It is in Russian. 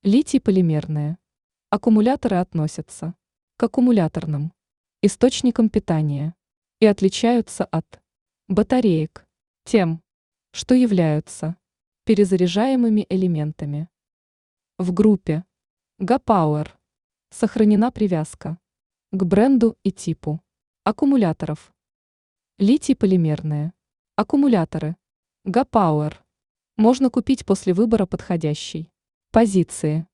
Литий-полимерные. Аккумуляторы относятся к аккумуляторным источникам питания и отличаются от батареек тем, что являются перезаряжаемыми элементами. В группе Га-Пауэр сохранена привязка к бренду и типу аккумуляторов. Литий-полимерные аккумуляторы Га-Пауэр можно купить после выбора подходящей позиции.